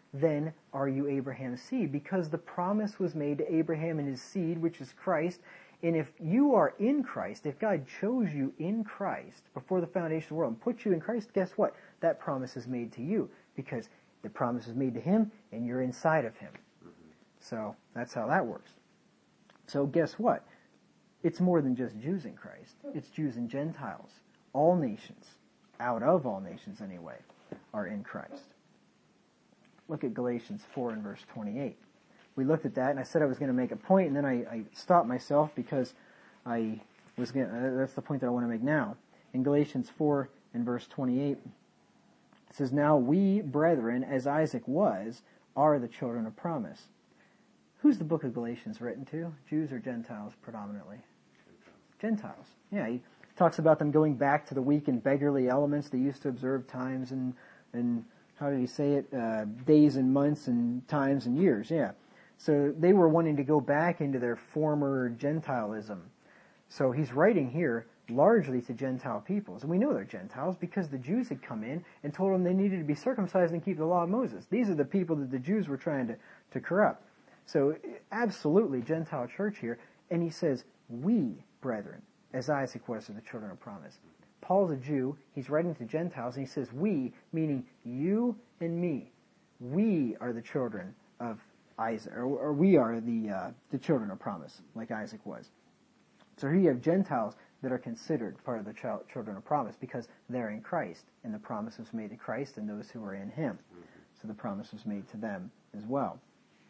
then are you Abraham's seed? Because the promise was made to Abraham and his seed, which is Christ. And if you are in Christ, if God chose you in Christ before the foundation of the world and put you in Christ, guess what? That promise is made to you because the promise is made to him and you're inside of him. So that's how that works. So guess what? It's more than just Jews in Christ. It's Jews and Gentiles. All nations, out of all nations anyway, are in Christ. Look at Galatians four and verse twenty-eight. We looked at that, and I said I was going to make a point, and then I, I stopped myself because I was going to, that's the point that I want to make now. In Galatians four and verse twenty-eight, it says, "Now we, brethren, as Isaac was, are the children of promise." Who's the book of Galatians written to? Jews or Gentiles predominantly? Gentiles. Yeah, he talks about them going back to the weak and beggarly elements. They used to observe times and, and how did he say it? Uh, days and months and times and years, yeah. So they were wanting to go back into their former Gentilism. So he's writing here largely to Gentile peoples. And we know they're Gentiles because the Jews had come in and told them they needed to be circumcised and keep the law of Moses. These are the people that the Jews were trying to, to corrupt. So absolutely Gentile church here. And he says, "We, brethren, as Isaac was to the children of promise." Paul's a Jew. He's writing to Gentiles, and he says, "We," meaning you and me. We are the children of Isaac, or, or we are the uh, the children of promise, like Isaac was. So here you have Gentiles that are considered part of the child, children of promise because they're in Christ, and the promise was made to Christ and those who are in Him. So the promise was made to them as well.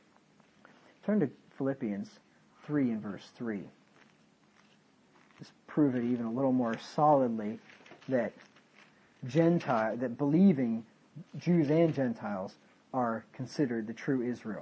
Turn to Philippians three and verse three. Just prove it even a little more solidly that Gentile, that believing Jews and Gentiles are considered the true Israel.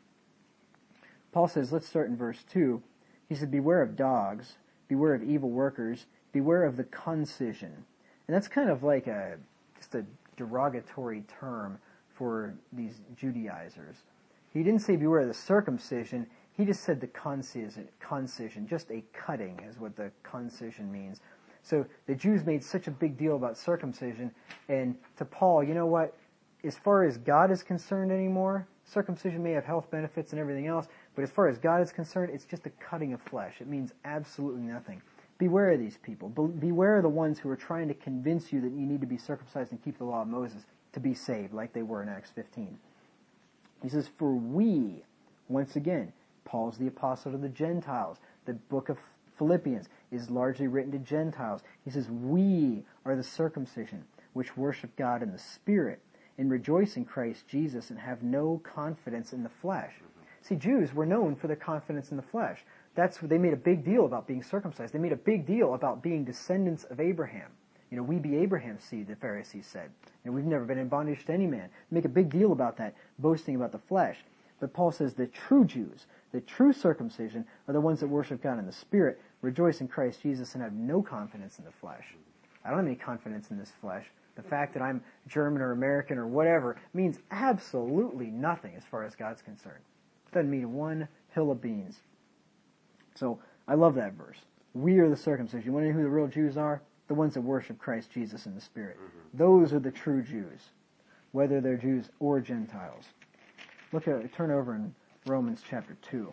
Paul says, let's start in verse two. He said, "Beware of dogs, beware of evil workers, beware of the concision." And that's kind of like a just a derogatory term for these Judaizers. He didn't say beware of the circumcision. He just said the concision, concision, just a cutting is what the concision means. So the Jews made such a big deal about circumcision, and to Paul, you know what? As far as God is concerned anymore, circumcision may have health benefits and everything else, but as far as God is concerned, it's just a cutting of flesh. It means absolutely nothing. Beware of these people. Be- beware of the ones who are trying to convince you that you need to be circumcised and keep the law of Moses to be saved, like they were in Acts fifteen. He says, "For we," once again, Paul's the apostle to the Gentiles. The book of Philippians is largely written to Gentiles. He says, "We are the circumcision, which worship God in the Spirit, and rejoice in Christ Jesus, and have no confidence in the flesh." See, Jews were known for their confidence in the flesh. That's what they made a big deal about being circumcised. They made a big deal about being descendants of Abraham. You know, we be Abraham's seed, the Pharisees said. And we've never been in bondage to any man. They make a big deal about that, boasting about the flesh. But Paul says the true Jews, the true circumcision, are the ones that worship God in the Spirit, rejoice in Christ Jesus, and have no confidence in the flesh. I don't have any confidence in this flesh. The fact that I'm German or American or whatever means absolutely nothing as far as God's concerned. It doesn't mean one hill of beans. So I love that verse. We are the circumcision. You want to know who the real Jews are? The ones that worship Christ Jesus in the Spirit. Mm-hmm. Those are the true Jews, whether they're Jews or Gentiles. Look at, turn over in Romans chapter two.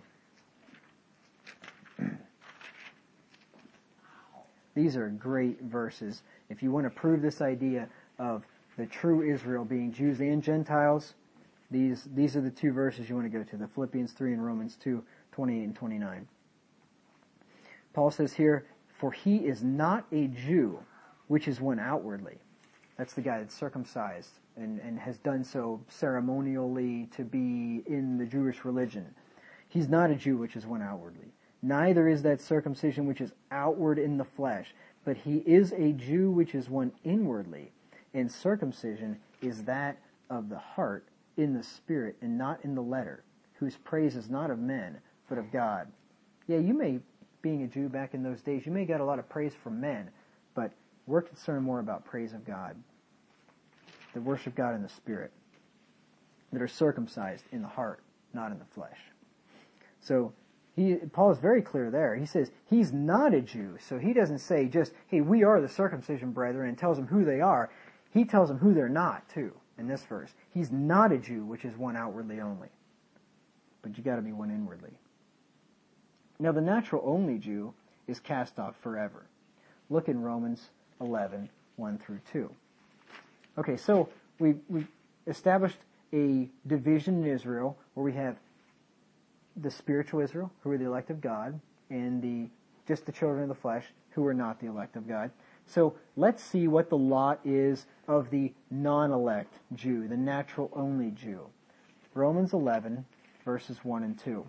These are great verses. If you want to prove this idea of the true Israel being Jews and Gentiles, these these are the two verses you want to go to, the Philippians three and Romans two, twenty-eight and twenty-nine. Paul says here, "For he is not a Jew, which is one outwardly." That's the guy that's circumcised and, and has done so ceremonially to be in the Jewish religion. He's not a Jew, which is one outwardly. Neither is that circumcision which is outward in the flesh, but he is a Jew which is one inwardly. And circumcision is that of the heart in the spirit and not in the letter, whose praise is not of men, but of God. Yeah, you may, being a Jew back in those days, you may get a lot of praise from men, but we're concerned more about praise of God, that worship God in the Spirit, that are circumcised in the heart, not in the flesh. So he, Paul is very clear there. He says he's not a Jew, so he doesn't say just, hey, we are the circumcision brethren, and tells them who they are. He tells them who they're not, too. in this verse. He's not a Jew, which is one outwardly only. But you gotta be one inwardly. Now the natural only Jew is cast off forever. Look in Romans eleven, one through two. Okay, so we we established a division in Israel where we have the spiritual Israel, who are the elect of God, and the just the children of the flesh, who are not the elect of God. So let's see what the lot is of the non-elect Jew, the natural only Jew. Romans eleven, verses one and two.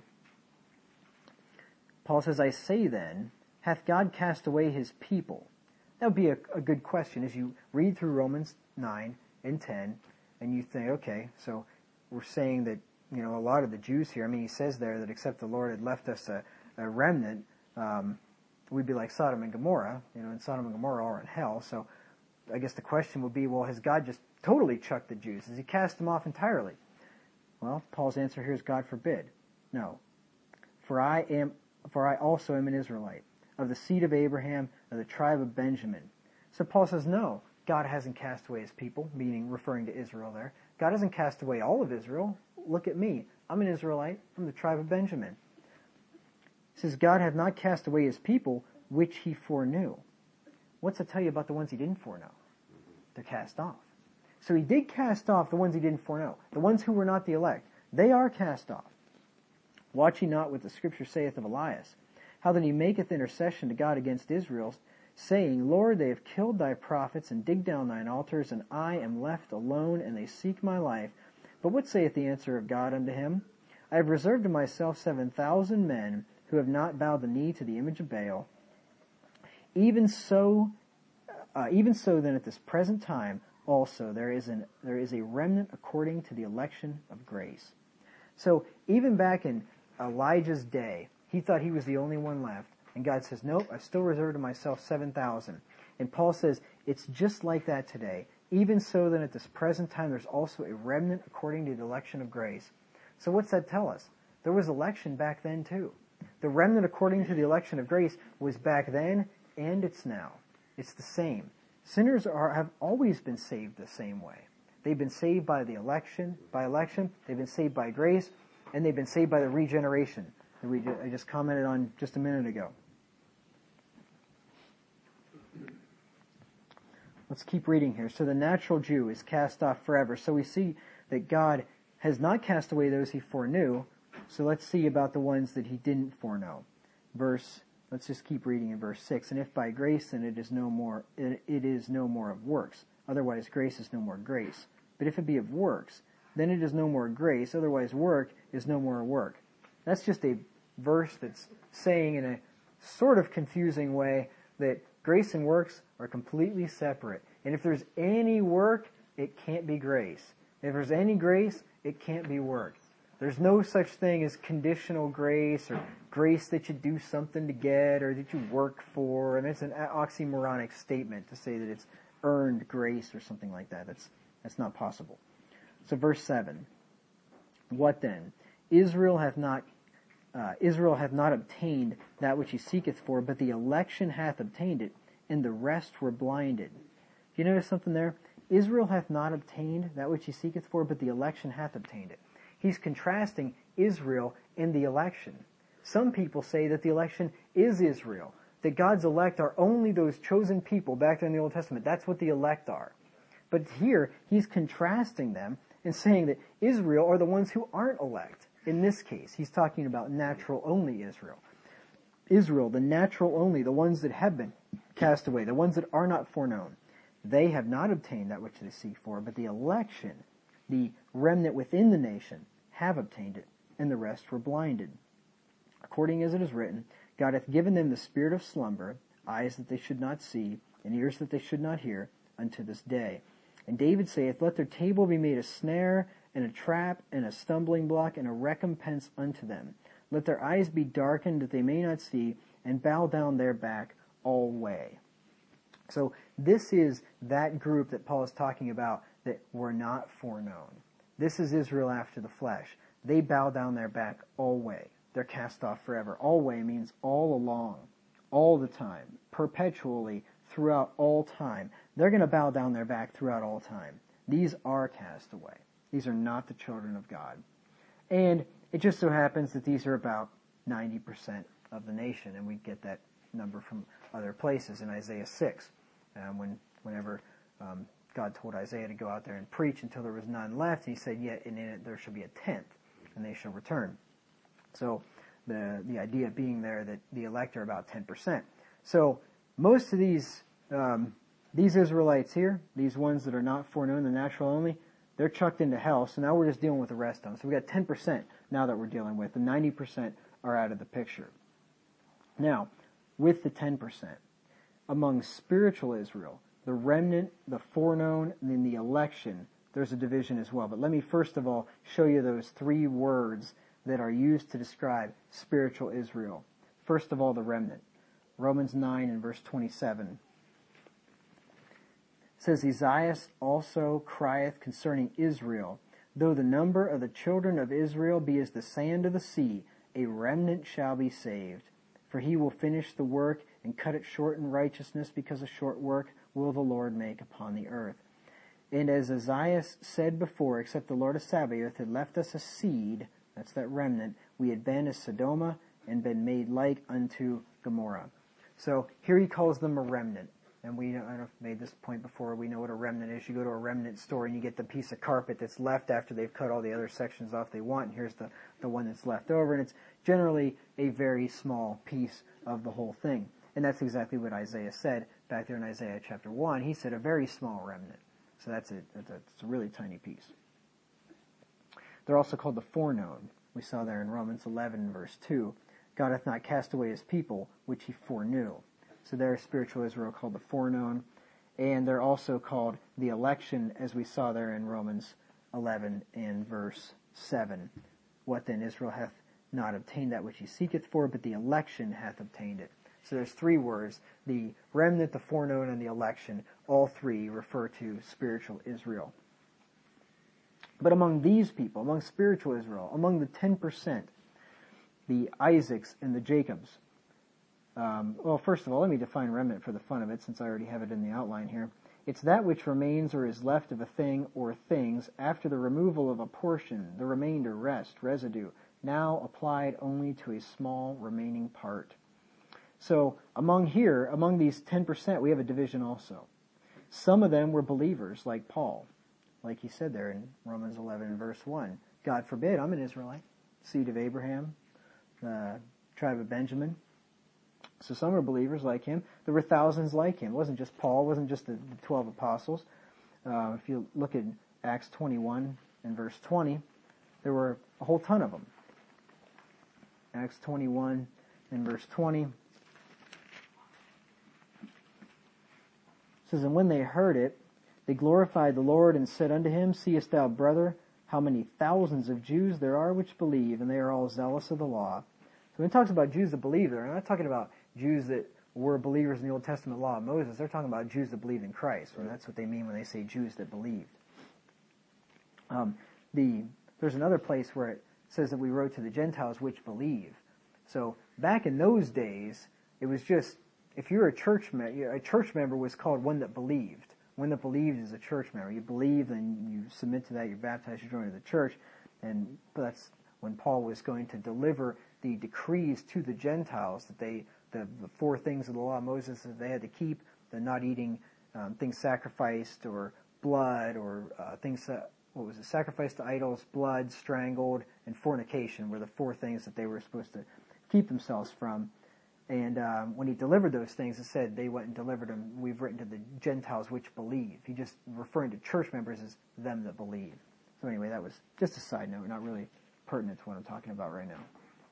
Paul says, I say then, hath God cast away his people? That would be a, a good question as you read through Romans nine and ten, and you think, okay, so we're saying that, you know, a lot of the Jews here, I mean, he says there that except the Lord had left us a, a remnant, um, we'd be like Sodom and Gomorrah, you know, and Sodom and Gomorrah are in hell. So I guess the question would be, well, has God just totally chucked the Jews? Has he cast them off entirely? Well, Paul's answer here is God forbid. No. For I am, for I also am an Israelite, of the seed of Abraham, of the tribe of Benjamin. So Paul says, no, God hasn't cast away his people, meaning referring to Israel there. God hasn't cast away all of Israel. Look at me. I'm an Israelite from the tribe of Benjamin. It says, God hath not cast away his people, which he foreknew. What's it tell you about the ones he didn't foreknow? They're cast off. So he did cast off the ones he didn't foreknow. The ones who were not the elect. They are cast off. Watch ye not what the scripture saith of Elias, how that he maketh intercession to God against Israel, saying, Lord, they have killed thy prophets, and digged down thine altars, and I am left alone, and they seek my life. But what saith the answer of God unto him? I have reserved to myself seven thousand men, who have not bowed the knee to the image of Baal. Even so, uh, even so then at this present time also there is an there is a remnant according to the election of grace. So even back in Elijah's day, he thought he was the only one left, and God says, nope, I've still reserved to myself seven thousand. And Paul says, it's just like that today. Even so then at this present time there's also a remnant according to the election of grace. So what's that tell us? There was election back then too. The remnant according to the election of grace was back then, and it's now. It's the same. Sinners are have always been saved the same way. They've been saved by the election, by election. They've been saved by grace, and they've been saved by the regeneration that we I just commented on just a minute ago. Let's keep reading here. So the natural Jew is cast off forever. So we see that God has not cast away those he foreknew. So let's see about the ones that he didn't foreknow. Verse, let's just keep reading in verse six. And if by grace, then it is no more, it, it is no more of works. Otherwise grace is no more grace. But if it be of works, then it is no more grace. Otherwise work is no more work. That's just a verse that's saying in a sort of confusing way that grace and works are completely separate. And if there's any work, it can't be grace. If there's any grace, it can't be work. There's no such thing as conditional grace or grace that you do something to get or that you work for. And it's an oxymoronic statement to say that it's earned grace or something like that. That's that's not possible. So verse seven. What then? Israel hath not uh, Israel hath not obtained that which he seeketh for, but the election hath obtained it, and the rest were blinded. Do you notice something there? Israel hath not obtained that which he seeketh for, but the election hath obtained it. He's contrasting Israel and the election. Some people say that the election is Israel, that God's elect are only those chosen people back there in the Old Testament. That's what the elect are. But here, he's contrasting them and saying that Israel are the ones who aren't elect. In this case, he's talking about natural only Israel. Israel, the natural only, the ones that have been cast away, the ones that are not foreknown. They have not obtained that which they seek for, but the election, the remnant within the nation, have obtained it, and the rest were blinded. According as it is written, God hath given them the spirit of slumber, eyes that they should not see, and ears that they should not hear, unto this day. And David saith, let their table be made a snare, and a trap, and a stumbling block, and a recompense unto them. Let their eyes be darkened, that they may not see, and bow down their back alway. So this is that group that Paul is talking about that were not foreknown. This is Israel after the flesh. They bow down their back alway. They're cast off forever. Alway means all along, all the time, perpetually, throughout all time. They're going to bow down their back throughout all time. These are cast away. These are not the children of God. And it just so happens that these are about ninety percent of the nation, and we get that number from other places in Isaiah six, um, when whenever um, God told Isaiah to go out there and preach until there was none left, he said, yet in it there shall be a tenth, and they shall return. So the the idea being there that the elect are about ten percent. So most of these um, these Israelites here, these ones that are not foreknown, the natural only, they're chucked into hell. So now we're just dealing with the rest of them. So we got ten percent now that we're dealing with. The ninety percent are out of the picture. Now, with the ten percent, among spiritual Israel, the remnant, the foreknown, and then the election, there's a division as well. But let me first of all show you those three words that are used to describe spiritual Israel. First of all, the remnant. Romans nine and verse twenty-seven. It says, Esaias also crieth concerning Israel, though the number of the children of Israel be as the sand of the sea, a remnant shall be saved. For he will finish the work and cut it short in righteousness, because a short work will the Lord make upon the earth. And as Esaias said before, except the Lord of Sabaoth had left us a seed, that's that remnant, we had been as Sodoma and been made like unto Gomorrah. So here he calls them a remnant. And we, I don't know if I've made this point before, we know what a remnant is. You go to a remnant store and you get the piece of carpet that's left after they've cut all the other sections off they want, and here's the, the one that's left over, and it's generally a very small piece of the whole thing. And that's exactly what Isaiah said back there in Isaiah chapter one. He said a very small remnant. So that's a, that's a, it's a really tiny piece. They're also called the foreknown. We saw there in Romans eleven verse two. God hath not cast away his people, which he foreknew. So they're spiritual Israel called the foreknown. And they're also called the election, as we saw there in Romans eleven and verse seven. What then? Israel hath not obtained that which he seeketh for, but the election hath obtained it. So there's three words. The remnant, the foreknown, and the election. All three refer to spiritual Israel. But among these people, among spiritual Israel, among the ten percent, the Isaacs and the Jacobs, Um, well, first of all, let me define remnant for the fun of it, since I already have it in the outline here. It's that which remains or is left of a thing or things after the removal of a portion, the remainder, rest, residue, now applied only to a small remaining part. So among here, among these ten percent, we have a division also. Some of them were believers, like Paul, like he said there in Romans eleven verse one. God forbid, I'm an Israelite, seed of Abraham, uh, tribe of Benjamin. So some are believers like him. There were thousands like him. It wasn't just Paul. It wasn't just the, the twelve apostles. Uh, if you look at Acts twenty-one and verse twenty, there were a whole ton of them. Acts twenty-one and verse twenty. It says, And when they heard it, they glorified the Lord and said unto him, Seest thou, brother, how many thousands of Jews there are which believe, and they are all zealous of the law. So when it talks about Jews that believe, they're not talking about Jews that were believers in the Old Testament law of Moses. They're talking about Jews that believed in Christ. And that's what they mean when they say Jews that believed. Um, the there's another place where it says that we wrote to the Gentiles which believe. So back in those days, it was just, if you're a church member, a church member was called one that believed. One that believed is a church member. You believe, then you submit to that, you're baptized, you join the church. And that's when Paul was going to deliver the decrees to the Gentiles, that they, the, the four things of the law of Moses that they had to keep, the not eating um, things sacrificed or blood or uh, things that, what was it, sacrificed to idols, blood, strangled, and fornication were the four things that they were supposed to keep themselves from. And um, when he delivered those things, it said they went and delivered them. We've written to the Gentiles which believe. He just referring to church members as them that believe. So anyway, that was just a side note, not really pertinent to what I'm talking about right now.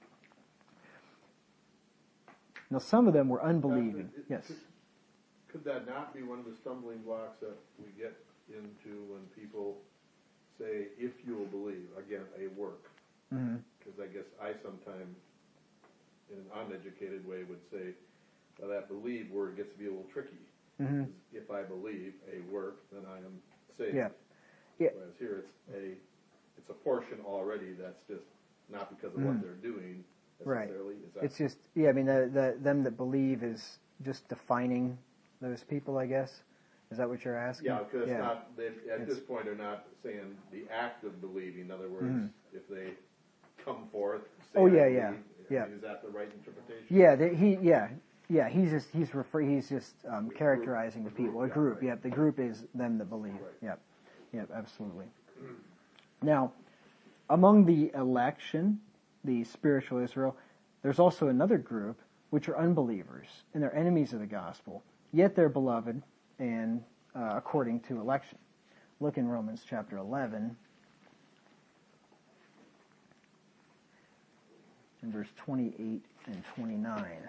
Now, some of them were unbelieving. It, yes. Could, could that not be one of the stumbling blocks that we get into when people say, if you will believe, again, a work? Because mm-hmm. I guess I sometimes, in an uneducated way, would say, well, that believe word gets to be a little tricky. Mm-hmm. If I believe a work, then I am saved. Yeah. Yeah. Whereas here it's a it's a portion already that's just not because of mm-hmm. what they're doing necessarily. Right. Is that it's just, yeah, I mean, the, the, them that believe is just defining those people, I guess. Is that what you're asking? Yeah, because yeah. it's not, they, at It's, this point, they're not saying the act of believing. In other words, mm-hmm. if they come forth, say, oh yeah, I yeah, believe, yeah. I mean, is that the right interpretation? Yeah, they, he, yeah, yeah. He's just he's refer, he's just um, characterizing the people, a group. Yeah, yep, the group is them that believe. Right. Yep, yep, absolutely. Now, among the election, the spiritual Israel, there's also another group which are unbelievers and they're enemies of the gospel. Yet they're beloved and uh, according to election. Look in Romans chapter eleven. In verse twenty-eight and twenty-nine.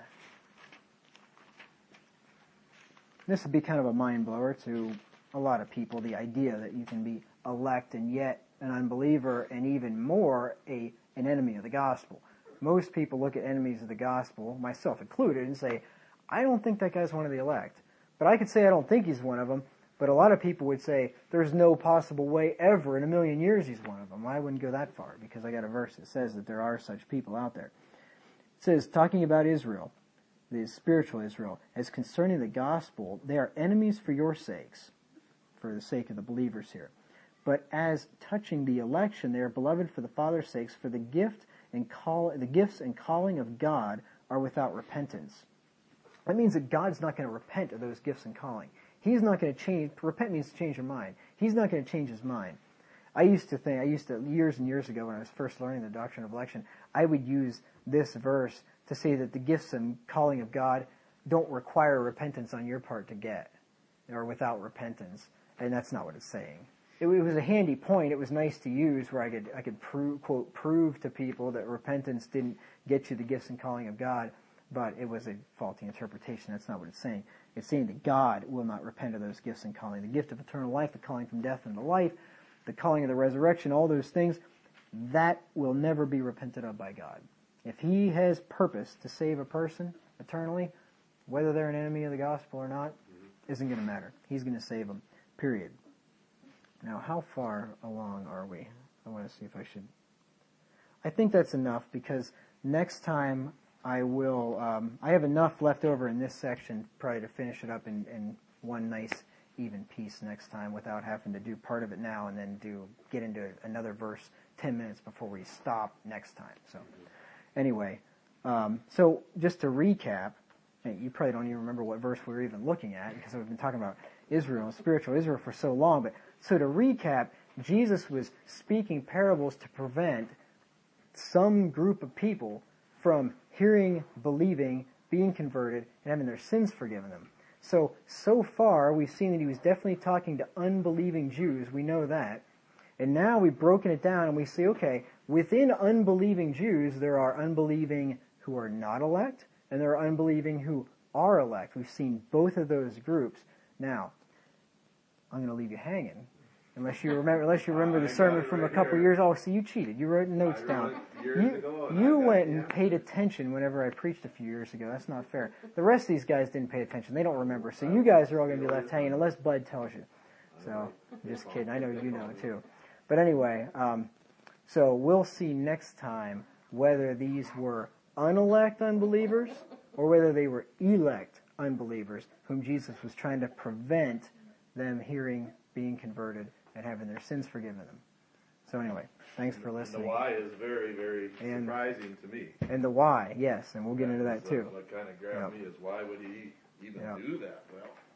This would be kind of a mind blower to a lot of people, the idea that you can be elect and yet an unbeliever and even more a an enemy of the gospel. Most people look at enemies of the gospel, myself included, and say, I don't think that guy's one of the elect. But I could say I don't think he's one of them, but a lot of people would say there's no possible way ever in a million years he's one of them. I wouldn't go that far because I got a verse that says that there are such people out there. It says, talking about Israel, the spiritual Israel, as concerning the gospel, they are enemies for your sakes, for the sake of the believers here. But as touching the election, they are beloved for the Father's sakes, for the gift and call, the gifts and calling of God are without repentance. That means that God's not going to repent of those gifts and calling. He's not going to change. Repent means to change your mind. He's not going to change his mind. I used to think, I used to, years and years ago when I was first learning the doctrine of election, I would use this verse to say that the gifts and calling of God don't require repentance on your part to get, or without repentance. And that's not what it's saying. It, it was a handy point. It was nice to use where I could, I could prove, quote, prove to people that repentance didn't get you the gifts and calling of God, but it was a faulty interpretation. That's not what it's saying. It's saying that God will not repent of those gifts and calling. The gift of eternal life, the calling from death into life, the calling of the resurrection, all those things, that will never be repented of by God. If He has purpose to save a person eternally, whether they're an enemy of the gospel or not, isn't going to matter. He's going to save them, period. Now, how far along are we? I want to see if I should... I think that's enough because next time I will... Um, I have enough left over in this section probably to finish it up in, in one nice even piece next time without having to do part of it now and then do get into another verse ten minutes before we stop next time. So anyway, um, so just to recap, you probably don't even remember what verse we were even looking at because we've been talking about Israel, spiritual Israel for so long. But so to recap, Jesus was speaking parables to prevent some group of people from hearing, believing, being converted, and having their sins forgiven them. So, so far, we've seen that he was definitely talking to unbelieving Jews. We know that. And now we've broken it down and we see, okay, within unbelieving Jews, there are unbelieving who are not elect, and there are unbelieving who are elect. We've seen both of those groups. Now, I'm going to leave you hanging. Unless you remember, unless you remember the sermon from a couple years. Oh, see, you cheated. You wrote notes down. You, you went and paid attention whenever I preached a few years ago. That's not fair. The rest of these guys didn't pay attention. They don't remember. So you guys are all going to be left hanging unless Bud tells you. So, I'm just kidding. I know you know too. But anyway, um, so we'll see next time whether these were unelect unbelievers or whether they were elect unbelievers whom Jesus was trying to prevent them hearing, being converted, and having their sins forgiven them. So anyway, thanks for listening. And the why is very, very and, surprising to me. And the why, yes, and we'll get into that so too. What kind of grabbed yep. me is why would he even yep. do that? Well,